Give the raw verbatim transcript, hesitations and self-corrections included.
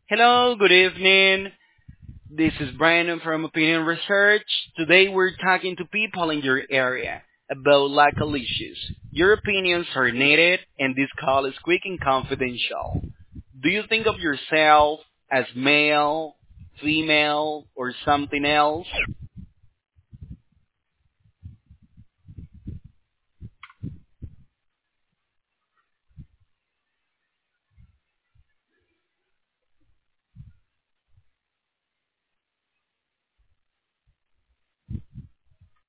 Hello, good evening. This is Brian from Opinion Research. Today we're talking to people in your area about local issues. Your opinions are needed, and this call is quick and confidential. Do you think of yourself as male, female, or something else?